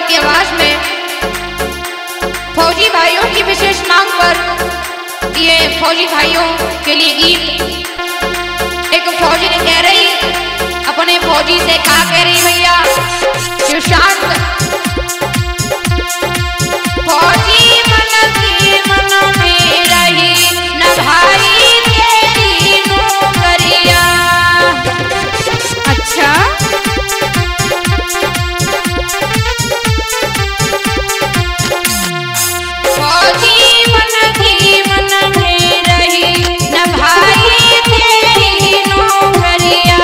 की आवाज में फौजी भाइयों की विशेष मांग पर ये फौजी भाइयों के लिए गीत। एक फौजी ने कह रही अपने फौजी से क्या कह रही भैया सुशांत, फौजी मन की मन में रही न भाई तेरी नौकरिया। अच्छा फौजी मन की मन में रही न भाई तेरी नौकरिया।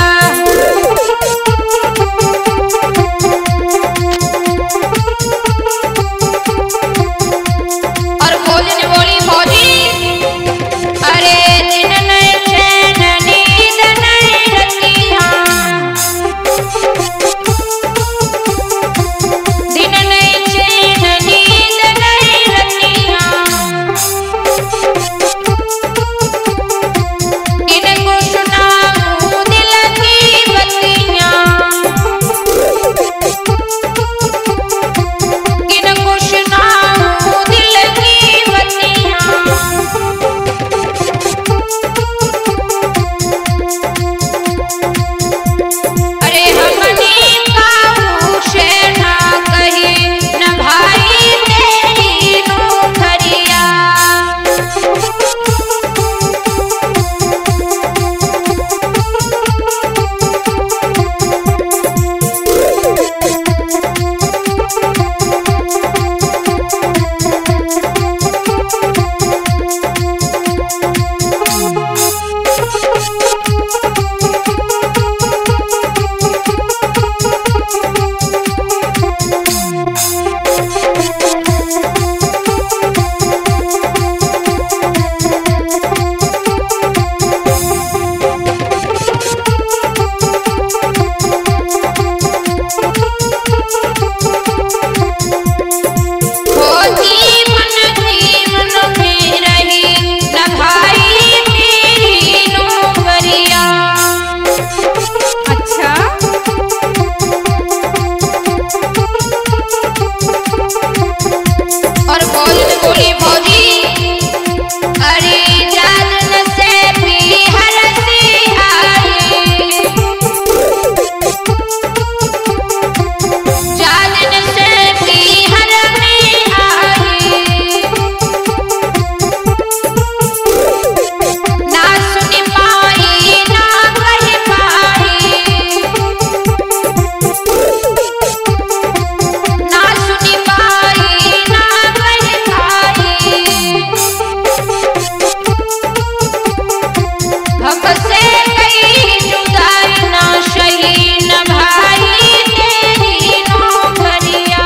और फौजी ने बोली फौजी अरे दिन नहीं चैन नींद नहीं रतिया, दिन नहीं चैन नींद नहीं रतिया, इनको सुनाऊं दिल की बत्तियां, इनको सुनाऊं दिल की बत्तियां। अरे हमने काहू से ना कही न भाई तेरी नौकरिया। फौजी मन की मन में रही न भाई तेरी नौकरिया। अच्छा और फौजी ने बोली फौजी अरे जादन से भी हरसी आई, जादन से भी हरसी आई, ना सुन पाई ना कह पाई, ना सुन पाई ना कह पाई। हमसे कहीं जुदाई ना सही न भाई तेरी नौकरिया।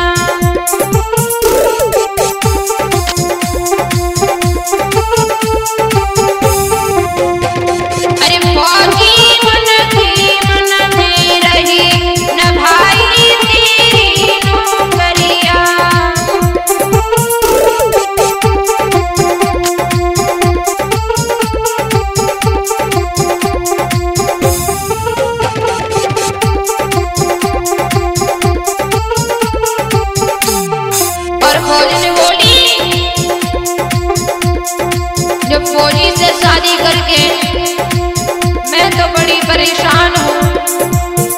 अरे फौजी मन की मन में रही न भाई तेरी नौकरिया। और फौजी ने बोली जब फौजी से शादी करके मैं तो बड़ी परेशान हूँ,